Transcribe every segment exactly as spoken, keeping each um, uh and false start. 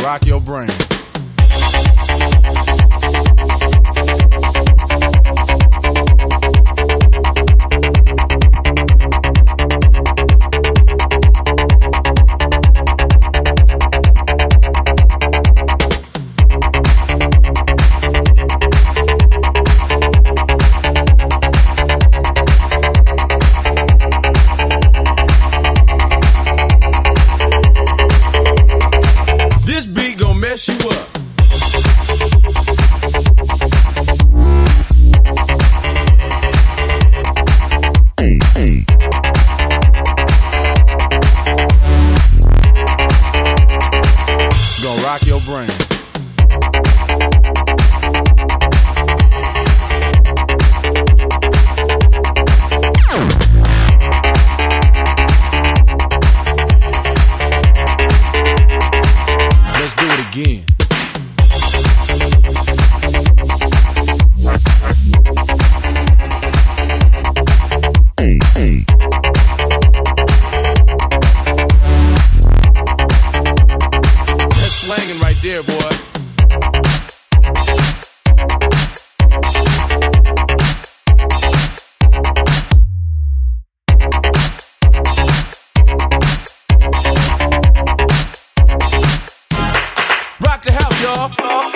rock your brain. Mess you up. Hey, hey. Gonna rock your brain. Let's do it again. Hey, hey. That's slanging right there, boy. Rock the house, y'all.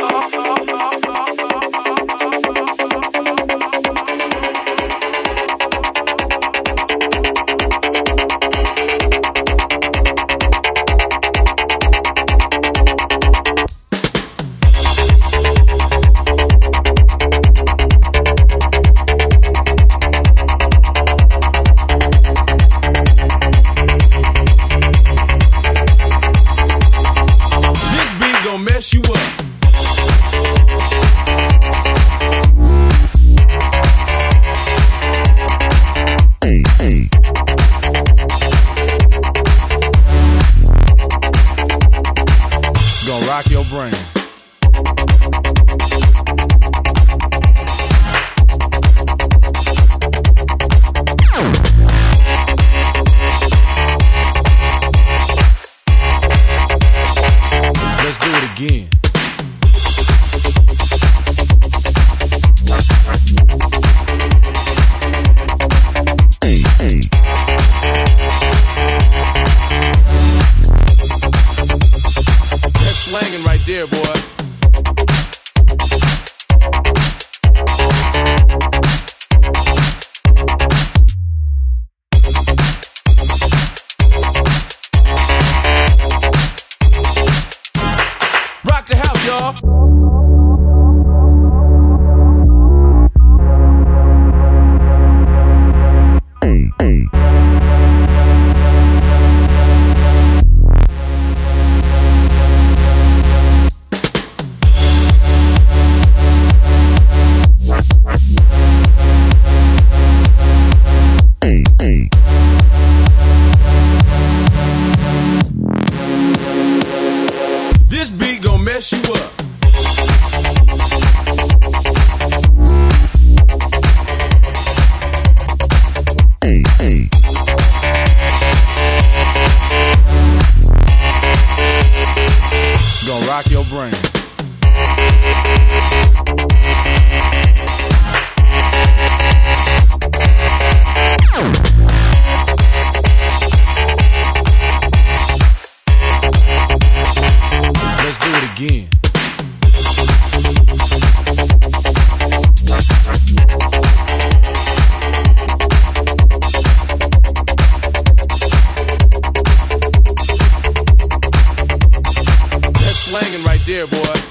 Mess you up. Hey, hey. Gonna rock your brain. Let's do it again. Hey, hey. That's slanging right there, boy. Rock the house, y'all. Hey, hey. Hey, hey. This beat gon' mess you up. Hey, hey. Gonna rock your brain. Let's do it again. That's slanging right there, boy.